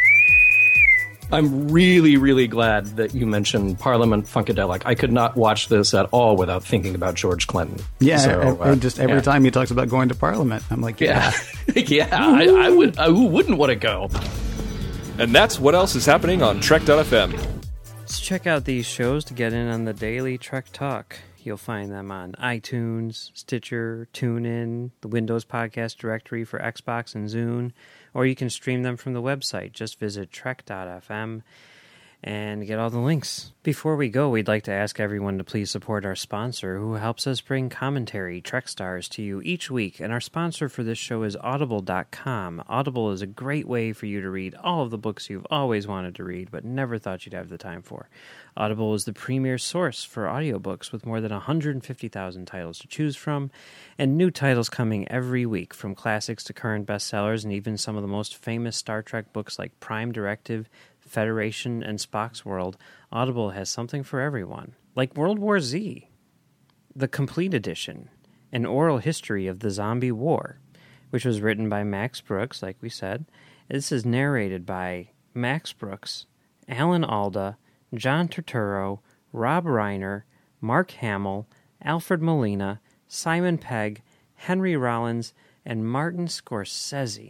I'm really, really glad that you mentioned Parliament Funkadelic. I could not watch this at all without thinking about George Clinton. Yeah, so, just every time he talks about going to Parliament, I'm like, yeah. Who wouldn't want to go? And that's what else is happening on Trek.fm. So check out these shows to get in on the daily Trek Talk. You'll find them on iTunes, Stitcher, TuneIn, the Windows Podcast Directory for Xbox and Zune, or you can stream them from the website. Just visit Trek.fm and get all the links. Before we go, we'd like to ask everyone to please support our sponsor who helps us bring commentary, Trek Stars, to you each week. And our sponsor for this show is Audible.com. Audible is a great way for you to read all of the books you've always wanted to read but never thought you'd have the time for. Audible is the premier source for audiobooks with more than 150,000 titles to choose from, and new titles coming every week, from classics to current bestsellers and even some of the most famous Star Trek books like Prime Directive, Federation, and Spock's World. Audible has something for everyone, like World War Z, the Complete Edition, an oral history of the zombie war, which was written by Max Brooks, like we said. This is narrated by Max Brooks, Alan Alda, John Turturro, Rob Reiner, Mark Hamill, Alfred Molina, Simon Pegg, Henry Rollins, and Martin Scorsese.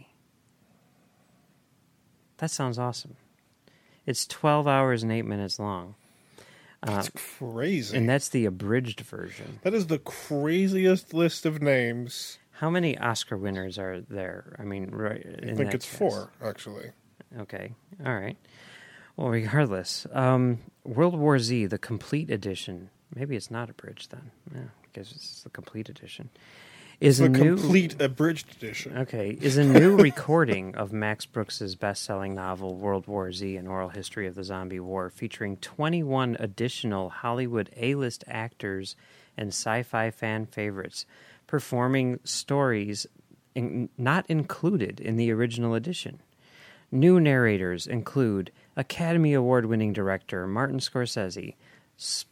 That sounds awesome. It's 12 hours and 8 minutes long. That's crazy. And that's the abridged version. That is the craziest list of names. How many Oscar winners are there? I mean, right. I think it's 4, actually. Okay. All right. Well, regardless, World War Z, the Complete Edition. Maybe it's not abridged then. Yeah, I guess it's the Complete Edition. Is the complete abridged edition. Okay, is a new recording of Max Brooks's best-selling novel World War Z, an oral history of the zombie war, featuring 21 additional Hollywood A-list actors and sci-fi fan favorites performing stories not included in the original edition. New narrators include Academy Award-winning director Martin Scorsese,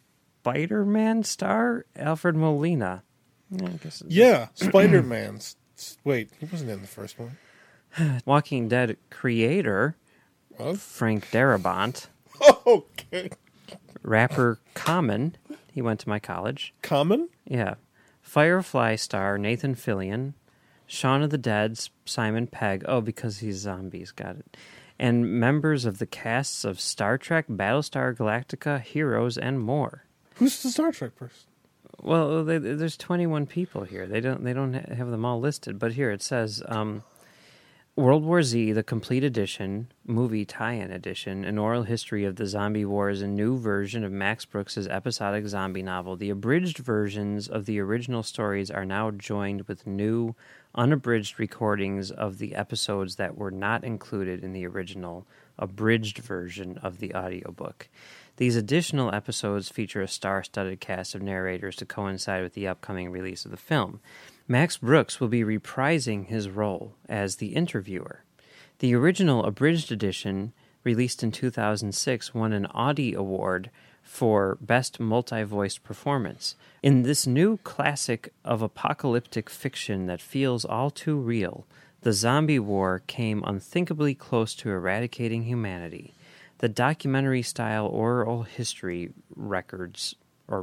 Spider-Man star Alfred Molina. I guess Yeah, Spider-Man. Wait, he wasn't in the first one. Walking Dead creator Frank Darabont. Okay. Rapper Common. He went to my college. Common? Yeah. Firefly star Nathan Fillion. Shaun of the Dead's Simon Pegg. Oh, because he's zombies. Got it. And members of the casts of Star Trek, Battlestar Galactica, Heroes, and more. Who's the Star Trek person? Well, there's 21 people here. They don't have them all listed, but here it says World War Z, the complete edition, movie tie-in edition, an oral history of the zombie war is a new version of Max Brooks' episodic zombie novel. The abridged versions of the original stories are now joined with new, unabridged recordings of the episodes that were not included in the original abridged version of the audiobook. These additional episodes feature a star-studded cast of narrators to coincide with the upcoming release of the film. Max Brooks will be reprising his role as the interviewer. The original abridged edition, released in 2006, won an Audie Award for Best Multi-Voiced Performance. In this new classic of apocalyptic fiction that feels all too real, the zombie war came unthinkably close to eradicating humanity. The documentary-style oral history records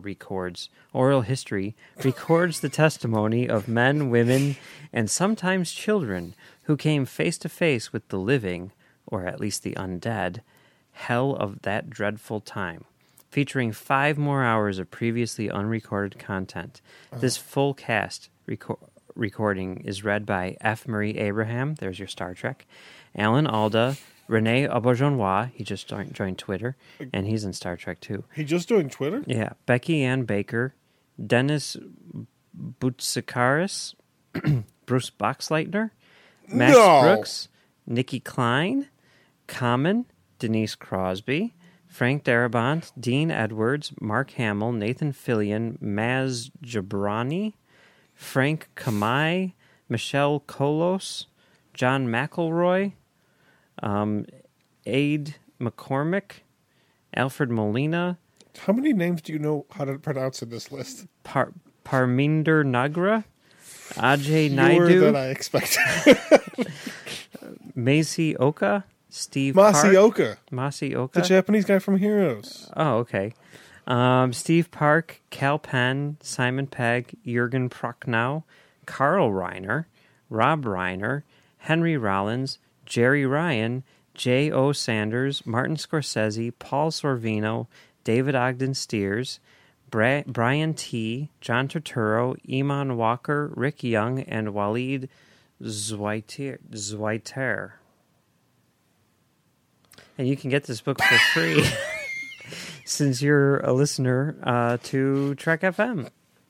the testimony of men, women, and sometimes children who came face to face with the living, or at least the undead, hell of that dreadful time, featuring 5 more hours of previously unrecorded content. This full cast recording is read by F. Murray Abraham, there's your Star Trek, Alan Alda, Rene Auberjonois, he just joined Twitter, and he's in Star Trek too. He just joined Twitter? Yeah. Becky Ann Baker, Dennis Boutsikaris, Bruce Boxleitner, Max Brooks, Nikki Klein, Common, Denise Crosby, Frank Darabont, Dean Edwards, Mark Hamill, Nathan Fillion, Maz Jabrani, Frank Kamai, Michelle Kolos, John McElroy, Aid McCormick, Alfred Molina. How many names do you know how to pronounce in this list? Parminder Nagra, Ajay Fewer Naidu, than I expected. Masi Oka, Steve Masioka. Masioka, The Japanese guy from Heroes. Oh, okay. Steve Park, Cal Penn, Simon Pegg, Jürgen Prochnow, Carl Reiner, Rob Reiner, Henry Rollins, Jerry Ryan, J.O. Sanders, Martin Scorsese, Paul Sorvino, David Ogden Steers, Brian T., John Turturro, Iman Walker, Rick Young, and Walid Zwaiter. And you can get this book for free since you're a listener to Trek FM.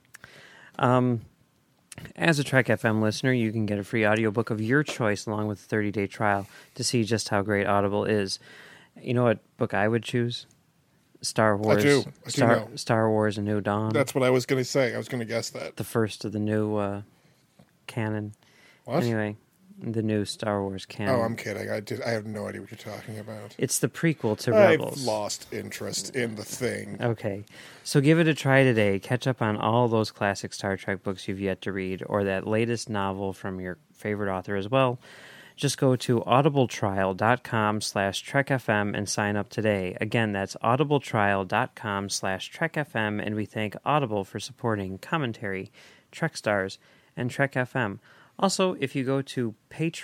As a Trek FM listener, you can get a free audiobook of your choice along with a 30-day trial to see just how great Audible is. You know what book I would choose? Star Wars. I do know. Star Wars: A New Dawn. That's what I was going to say. I was going to guess that. The first of the new canon. What? Anyway, the new Star Wars canon. Oh, I'm kidding. I have no idea what you're talking about. It's the prequel to Rebels. I've lost interest in the thing. Okay. So give it a try today. Catch up on all those classic Star Trek books you've yet to read, or that latest novel from your favorite author as well. Just go to audibletrial.com/TrekFM and sign up today. Again, that's audibletrial.com/TrekFM, and we thank Audible for supporting commentary, Trek Stars, and Trek FM. Also, if you go to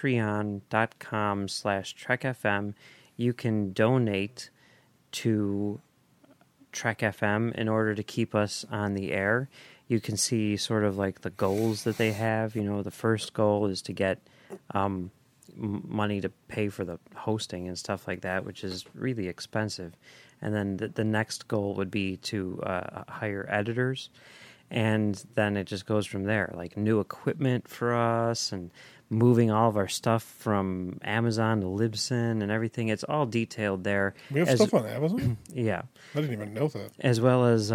patreon.com/TrekFM, you can donate to Trek FM in order to keep us on the air. You can see sort of like the goals that they have. You know, the first goal is to get money to pay for the hosting and stuff like that, which is really expensive. And then the next goal would be to hire editors. And then it just goes from there, like new equipment for us and moving all of our stuff from Amazon to Libsyn and everything. It's all detailed there. We have stuff on Amazon? Yeah. I didn't even know that. As well as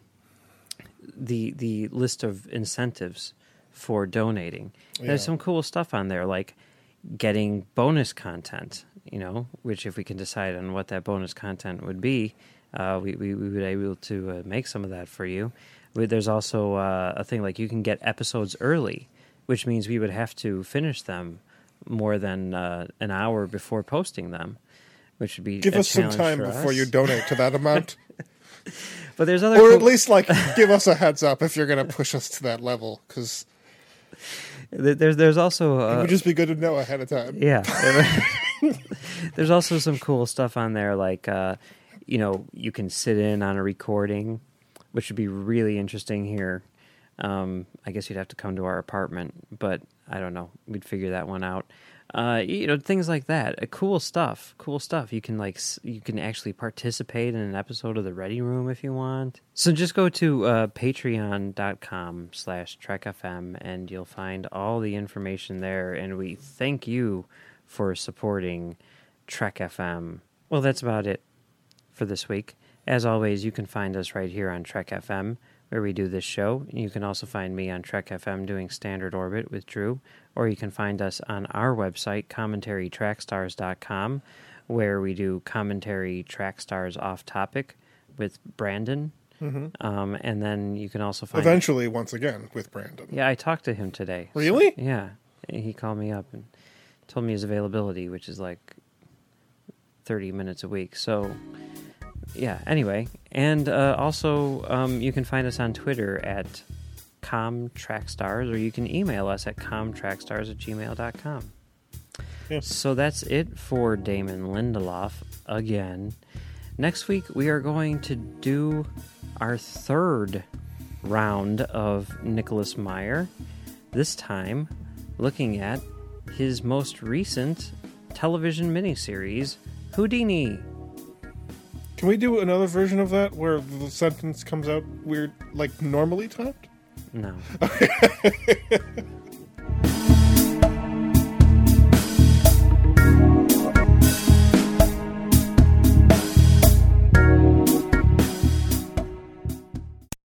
the list of incentives for donating. Yeah. There's some cool stuff on there, like getting bonus content, you know, which if we can decide on what that bonus content would be, we would be able to make some of that for you. There's also a thing like you can get episodes early, which means we would have to finish them more than an hour before posting them, which would be give a us some challenge time for before us. you donate to that amount. But there's other, or at least like give us a heads up if you're going to push us to that level, because there's also it would just be good to know ahead of time. Yeah, there's also some cool stuff on there, like you can sit in on a recording, which would be really interesting here. I guess you'd have to come to our apartment, but I don't know. We'd figure that one out. Things like that. Cool stuff. You can actually participate in an episode of the Ready Room if you want. So just go to patreon.com/TrekFM and you'll find all the information there. And we thank you for supporting Trek FM. Well, that's about it for this week. As always, you can find us right here on Trek FM, where we do this show. You can also find me on Trek FM doing Standard Orbit with Drew, or you can find us on our website, commentarytrackstars.com, where we do commentary track stars off topic with Brandon. Mm-hmm. And then you can also find... Eventually, once again, with Brandon. Yeah, I talked to him today. Really? So, yeah. He called me up and told me his availability, which is like 30 minutes a week. So... yeah, anyway. And also, you can find us on Twitter at comtrackstars, or you can email us at comtrackstars@gmail.com. Yeah. So that's it for Damon Lindelof again. Next week, we are going to do our third round of Nicholas Meyer, this time looking at his most recent television miniseries, Houdini. Can we do another version of that where the sentence comes out weird, like normally typed? No.